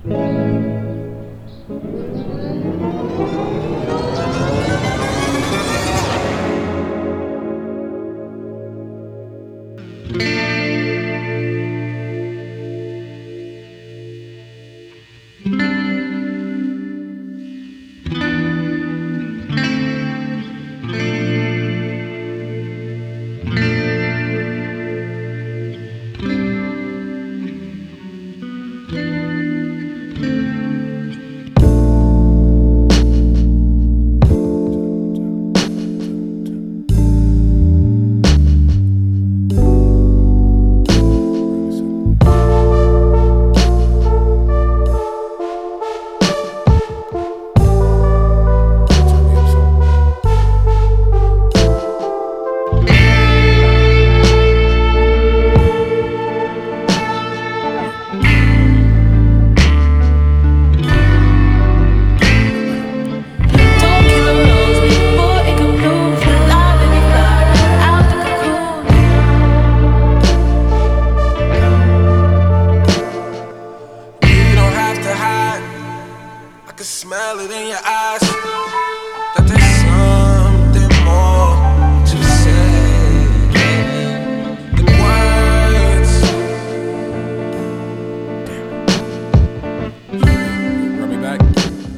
Smell it in your eyes, that there's something more to say than words. Run me back.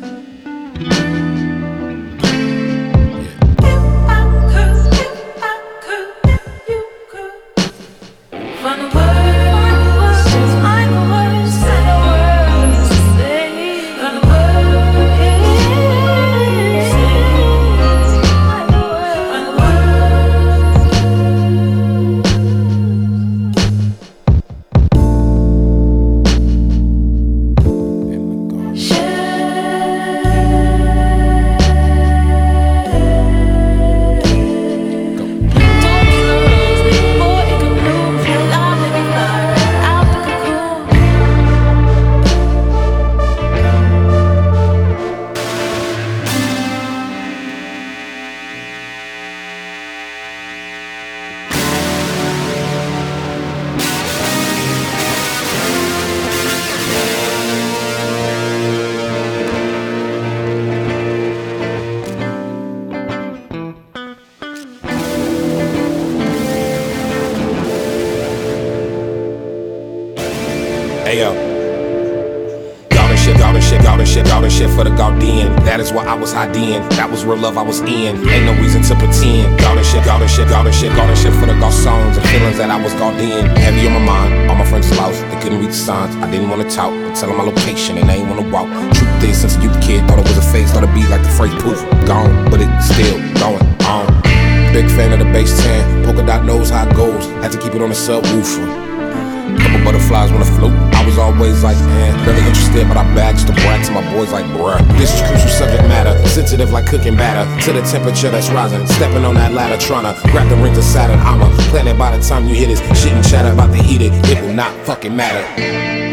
Hey yo, golden shit for the Gaudian. That is why I was hiding. That was real love I was in. Ain't no reason to pretend. Golden shit for the Gausons and feelings that I was Gaudian. Heavy on my mind, all my friends lost. They couldn't read the signs. I didn't wanna talk, tell them my location and they ain't wanna walk. Truth is, since a youth kid, thought it was a phase, thought it'd be like the phrase poof, gone, but it's still going on. Big fan of the bass 10. Polka dot knows how it goes. Had to keep it on the subwoofer. Couple butterflies wanna float. I was always like, barely interested, but I bagged the brat to my boys like, bruh. This is crucial subject matter, sensitive like cooking batter. To the temperature that's rising, stepping on that ladder, tryna grab the rings of Saturn. I'm a planet by the time you hit it. Shit and chatter about to heat it, it will not fucking matter.